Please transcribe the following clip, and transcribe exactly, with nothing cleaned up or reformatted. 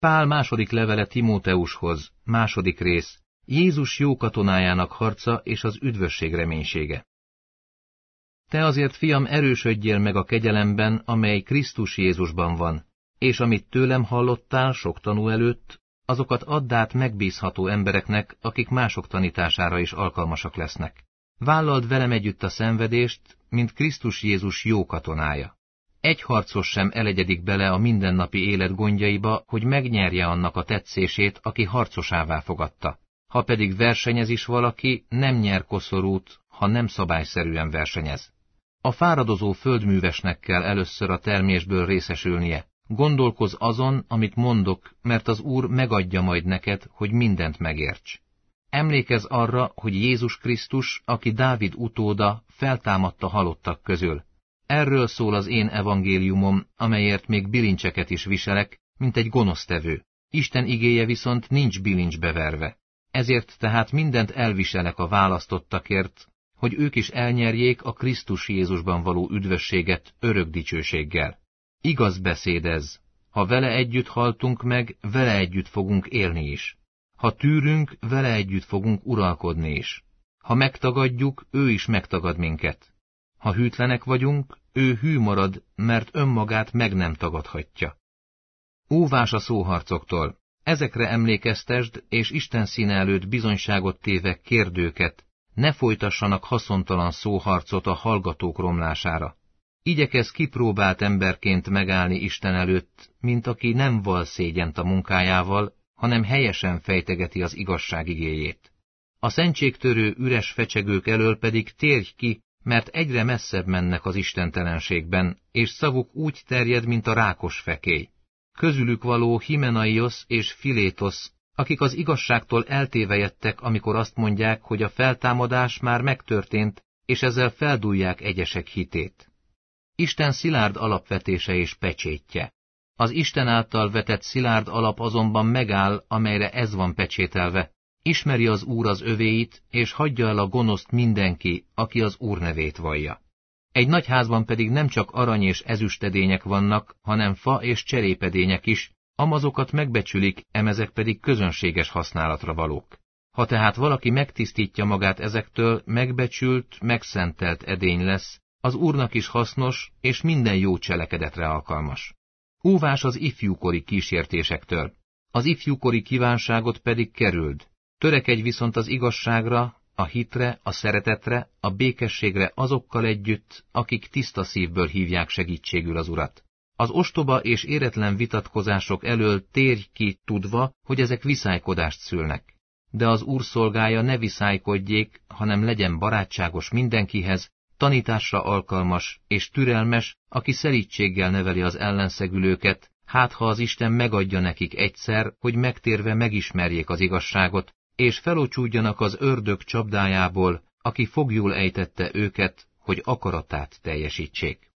Pál második levele Timóteushoz, második rész, Jézus jó katonájának harca és az üdvösség reménysége. Te azért, fiam, erősödjél meg a kegyelemben, amely Krisztus Jézusban van, és amit tőlem hallottál sok tanú előtt, azokat add át megbízható embereknek, akik mások tanítására is alkalmasak lesznek. Vállald velem együtt a szenvedést, mint Krisztus Jézus jó katonája. Egy harcos sem elegyedik bele a mindennapi élet gondjaiba, hogy megnyerje annak a tetszését, aki harcosává fogadta. Ha pedig versenyez is valaki, nem nyer koszorút, ha nem szabályszerűen versenyez. A fáradozó földművesnek kell először a termésből részesülnie. Gondolkozz azon, amit mondok, mert az Úr megadja majd neked, hogy mindent megérts. Emlékezz arra, hogy Jézus Krisztus, aki Dávid utóda, feltámadta halottak közül. Erről szól az én evangéliumom, amelyért még bilincseket is viselek, mint egy gonosztevő. Isten igéje viszont nincs bilincsbe verve. Ezért tehát mindent elviselek a választottakért, hogy ők is elnyerjék a Krisztus Jézusban való üdvösséget örök dicsőséggel. Igaz beszéd ez. Ha vele együtt haltunk meg, vele együtt fogunk élni is. Ha tűrünk, vele együtt fogunk uralkodni is. Ha megtagadjuk, ő is megtagad minket. Ha hűtlenek vagyunk, ő hű marad, mert önmagát meg nem tagadhatja. Óvás a szóharcoktól. Ezekre emlékeztesd, és Isten színe előtt bizonyságot téve kérdőket, ne folytassanak haszontalan szóharcot a hallgatók romlására. Igyekezz kipróbált emberként megállni Isten előtt, mint aki nem val szégyent a munkájával, hanem helyesen fejtegeti az igazság igéjét. A szentségtörő üres fecsegők elől pedig térj ki, mert egyre messzebb mennek az istentelenségben, és szavuk úgy terjed, mint a rákos fekély. Közülük való Himenaios és Filétosz, akik az igazságtól eltévejedtek, amikor azt mondják, hogy a feltámadás már megtörtént, és ezzel feldúlják egyesek hitét. Isten szilárd alapvetése és pecsétje. Az Isten által vetett szilárd alap azonban megáll, amelyre ez van pecsételve. Ismeri az Úr az övéit, és hagyja el a gonoszt mindenki, aki az Úr nevét vallja. Egy nagy házban pedig nem csak arany és ezüstedények vannak, hanem fa és cserépedények is, amazokat megbecsülik, emezek pedig közönséges használatra valók. Ha tehát valaki megtisztítja magát ezektől, megbecsült, megszentelt edény lesz, az Úrnak is hasznos, és minden jó cselekedetre alkalmas. Óvás az ifjúkori kísértésektől. Az ifjúkori kívánságot pedig kerüld. Törekedj viszont az igazságra, a hitre, a szeretetre, a békességre azokkal együtt, akik tiszta szívből hívják segítségül az Urat. Az ostoba és éretlen vitatkozások elől térj ki, tudva, hogy ezek viszálykodást szülnek. De az Úr szolgája ne viszálykodjék, hanem legyen barátságos mindenkihez, tanításra alkalmas és türelmes, aki szelídséggel neveli az ellenszegülőket, hát ha az Isten megadja nekik egyszer, hogy megtérve megismerjék az igazságot, és felocsúdjanak az ördög csapdájából, aki foglyul ejtette őket, hogy akaratát teljesítsék.